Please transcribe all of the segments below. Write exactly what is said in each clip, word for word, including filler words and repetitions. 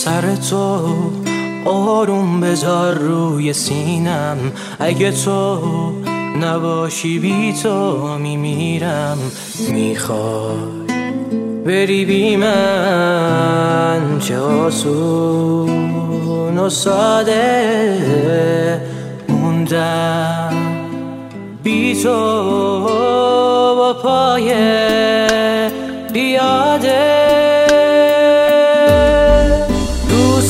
سر تو آروم بذار روی سینم، اگه تو نباشی بی تو میمیرم. میخوای بری بی من، چه آسون و ساده موندم بی تو با پای بیاده. دوست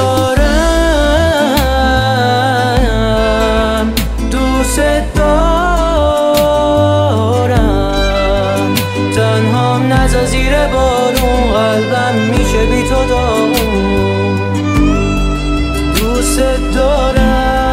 دارم، دوست دارم، تنهام نذار زیر بارون، قلبم میشه بی تو داغون. دوست دارم.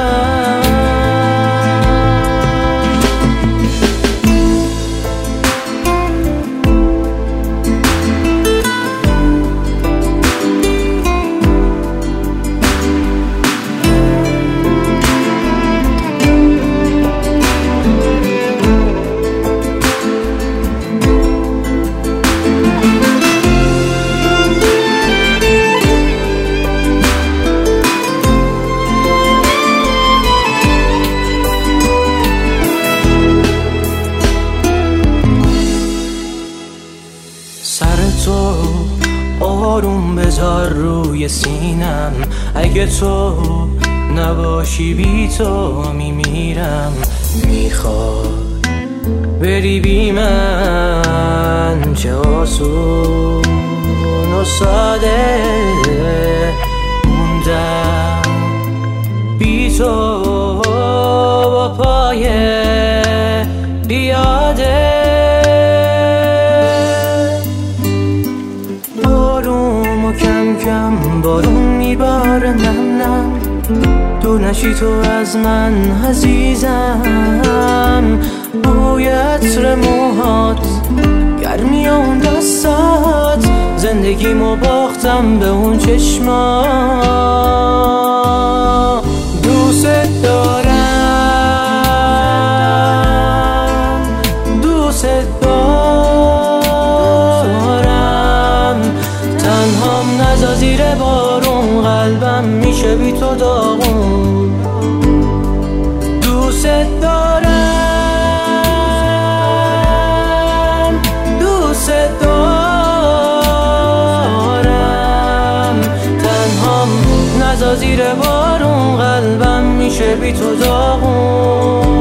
سر تو آروم بذار روی سینم، اگه تو نباشی بی تو میمیرم. میخوای بری بی من، چه آسون و ساده موندم بی تو با پای بیاده. کم کم بارون میباره نم نم، دور نشی تو از من عزیزم. بوی عطر موهات، گرمی اون دستات، زندگیمو باختم به اون چشما. دوست دارم، دوست دارم، تنهام نذار زیر بارون، قلبم میشه بی تو داغون. دوست دارم، دوست دارم، تنهام نذار زیر بارون، قلبم میشه بی تو داغون.